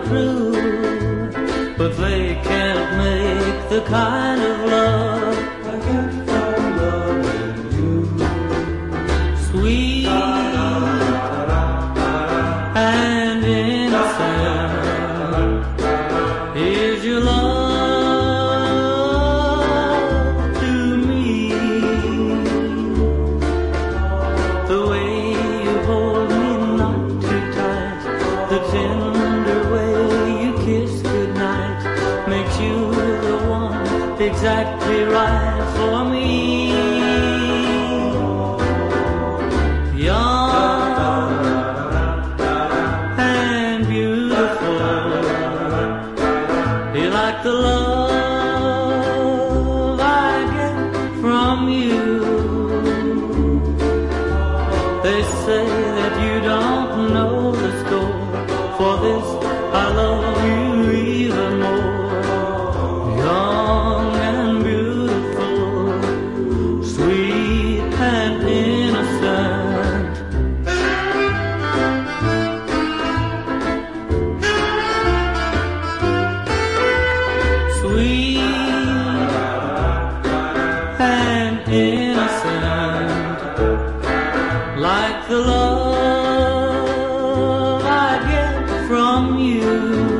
true, but they can't make the kind of love I get from loving you. Sweet and innocent is your love to me. The way you hold me not too tight, the tender way you kiss goodnight, makes you the one exactly right for me. Young and beautiful, you like the love I get from you. They say that you don't know the score, for this I love you even more. Young and beautiful, sweet and innocent. Sweet and innocent, like the love I get from you.